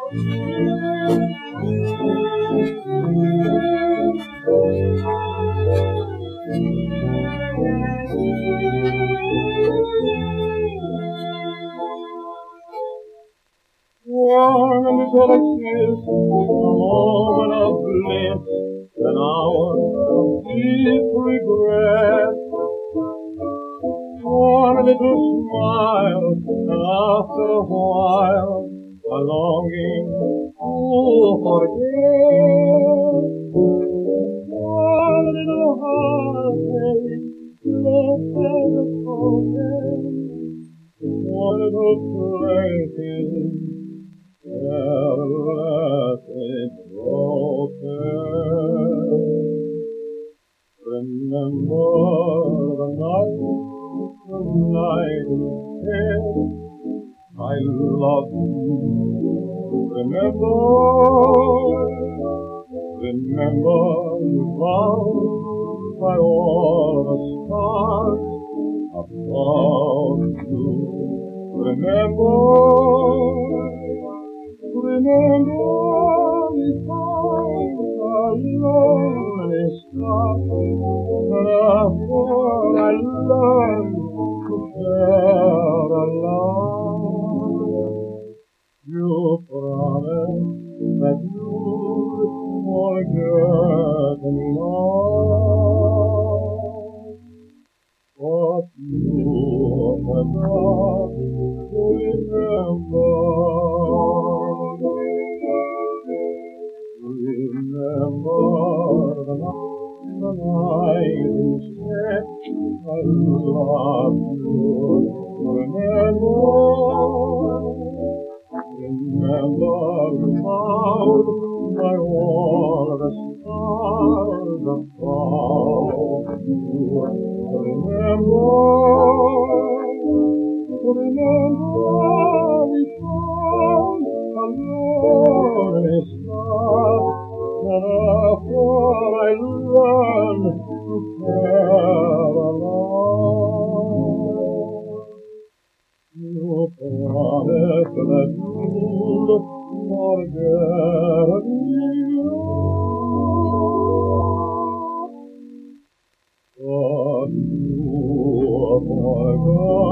One little kiss, a moment of bliss, an hour of deep regret. One little smile, and after a while, a longing to forget. One little heartache, left as a token. One little plaything, carelessly broken. Remember the night is dead. I love you. Remember you found by all the stars above you. Remember we found a lonely spot, and therefore I learned to share alone. You promised that you'd forget me all, but you forgot to remember. Remember the night is set, I love you. Remember you found by all the stars above you. Remember we found a lonely star, and therefore I learned to care alone. You promised that you'd forget me, but you forgot.